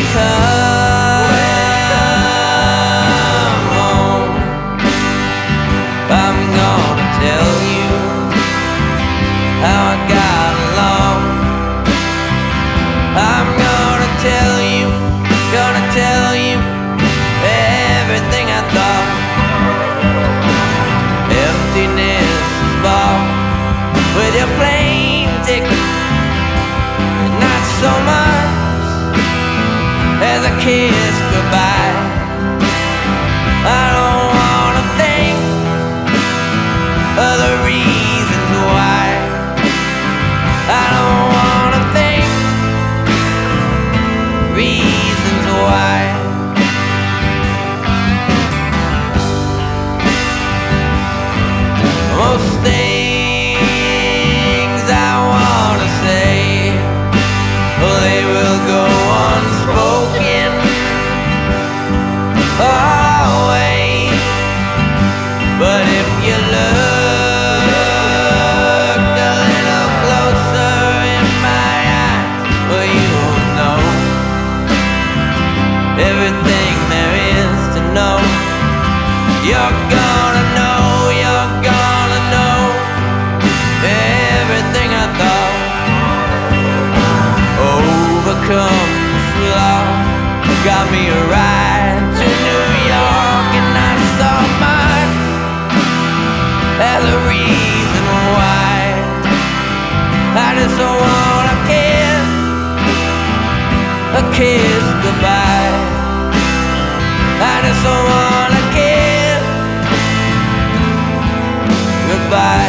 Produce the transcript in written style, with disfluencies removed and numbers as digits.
come home, I'm gonna tell you how I got along. I'm gonna tell you everything I thought. Emptiness is bought with your plane ticket, not so much as a kiss goodbye. I don't wanna think of the reasons why. I don't wanna think reasons why. Most things I wanna say, well, they will go unspoken always. But if you look a little closer in my eyes, well, you'll know everything there is to know. You're gonna know everything I thought. Overcome the flaw, got me a ride to New York, and not so much as a reason why. I just want a kiss goodbye. I just want a kiss goodbye.